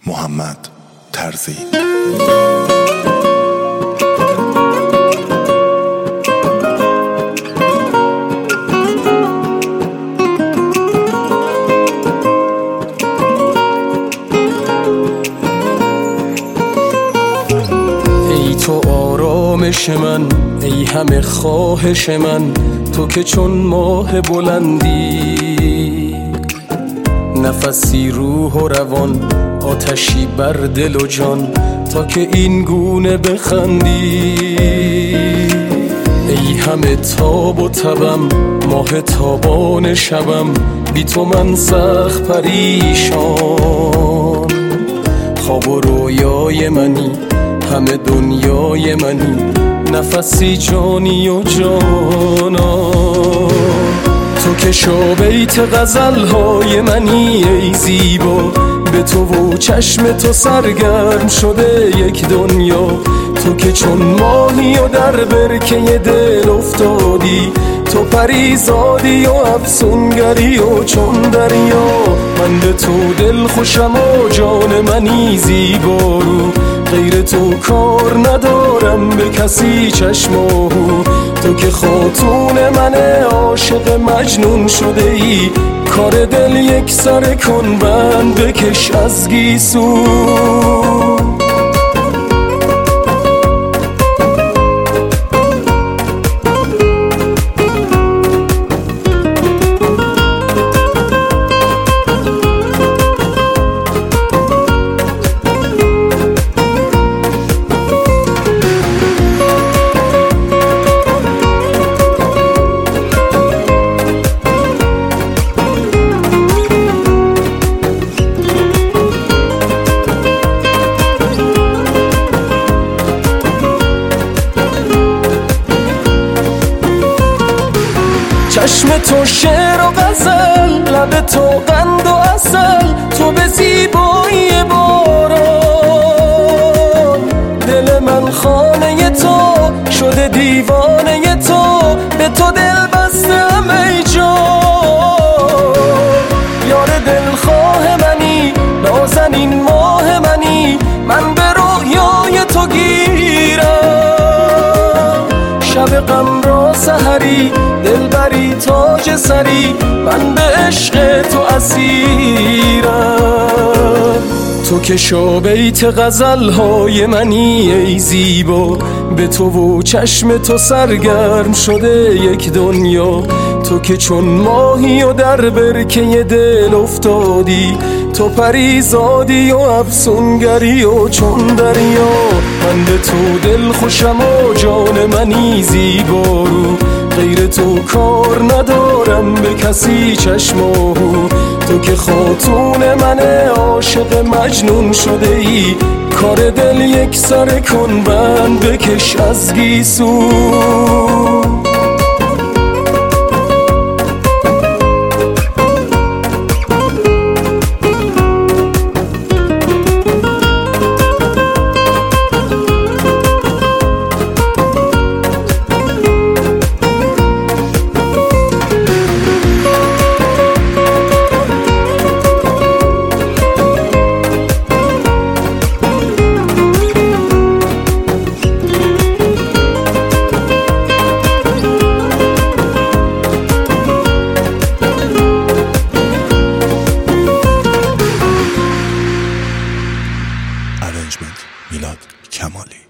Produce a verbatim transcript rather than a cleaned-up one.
محمد ترزی. ای تو آرامش من، ای همه خواهش من، تو که چون ماه بلندی، نفسی روح و روان، آتشی بر دل و جان، تا که این گونه بخندی. ای همه تاب و تبم، ماه تابان شبم، بی تو من سخت پریشان. خواب و رویای منی، همه دنیای منی، نفسی جانی و جانا. تو که شابیت غزلهای منی ای زیبا، به تو و چشم تو سرگرم شده یک دنیا. تو که چون ماهی و در برکه دل افتادی، تو پریزادی و افسونگری و چون دریا. من به تو دل خوشم و جان منی زیبا رو، غیر تو کار ندارم به کسی چشم و هو. تو که خاتون من عاشق مجنون شده ای، کار دل یک سر کن بند بکش از گیسو. چشم تو شعر و غزل، لب تو قند و عسل، تو به زیبایی باران. دل من خانه تو شده دیوانه تو، به تو دل بستم ای جان. یار دلخواه منی، نازنین ماه منی، من به رویای تو گیرم. شب غم را سحری، دلبری تاج سری، من به عشق تو اسیرم. تو که شابیت غزلهای منی ای زیبا، به تو و چشم تو سرگرم شده یک دنیا. تو که چون ماهی و در برکه دل افتادی، تو پریزادی و افسونگری و چون دریا. من به تو دل خوشم و جان منی زیبا رو، غیر تو کار ندارم به کسی چشم و هو. تو که خاتون من عاشق مجنون شده ای، کار دل یک سر کن بند بکش از گیسو. ارنجمنت میلاد کمالی.